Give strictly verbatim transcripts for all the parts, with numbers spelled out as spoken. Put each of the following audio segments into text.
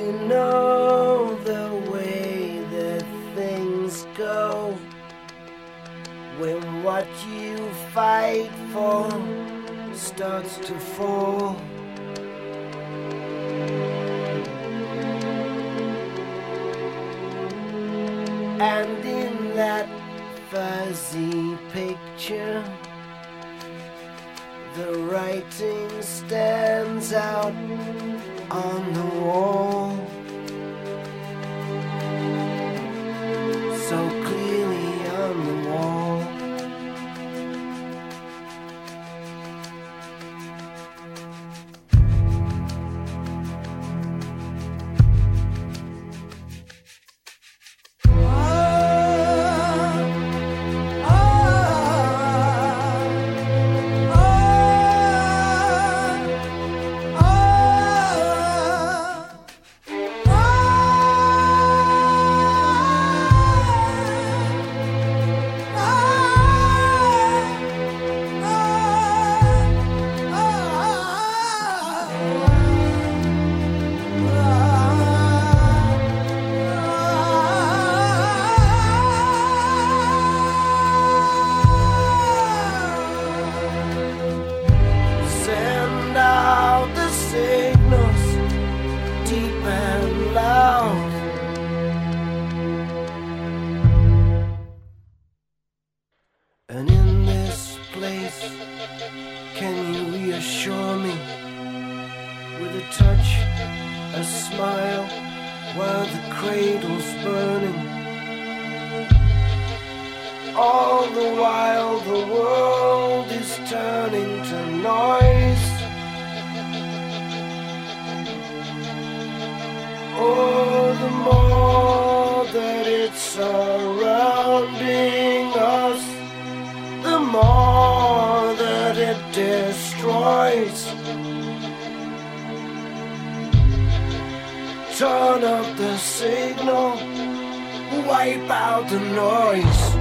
You know the way that things go when what you fight for starts to fall. And in that fuzzy picture, the writing stands out on the wall so clearly on the wall. Signals deep and loud, and in this place, can you reassure me with a touch, a smile, while the cradle's burning? All the while the world is turning to noise. Oh, the more that it's surrounding us, the more that it destroys. Turn up the signal, wipe out the noise.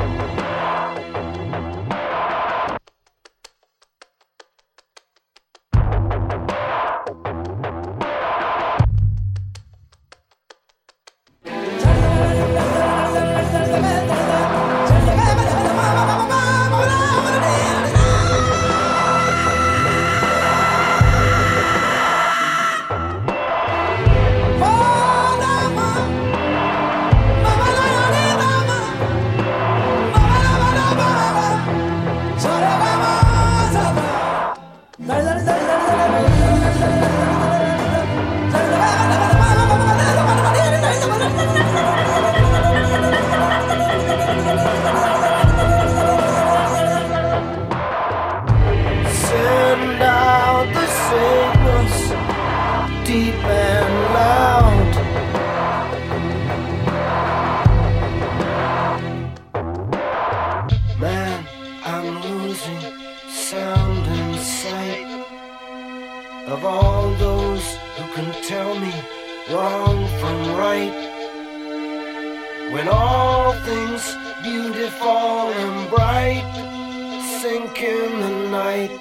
Send out the signals deep and loud. Man, I'm losing sound and sight of all those who can tell me wrong from right. When all things beautiful and bright sink in the night.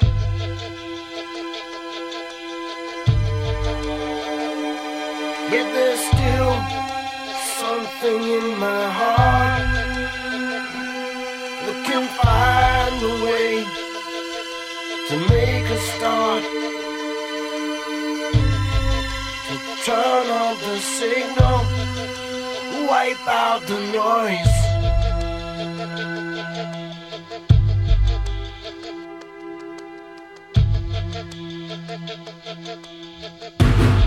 Yet there's still something in my heart that can find a way to make a start, to turn off the signal, wipe out the noise.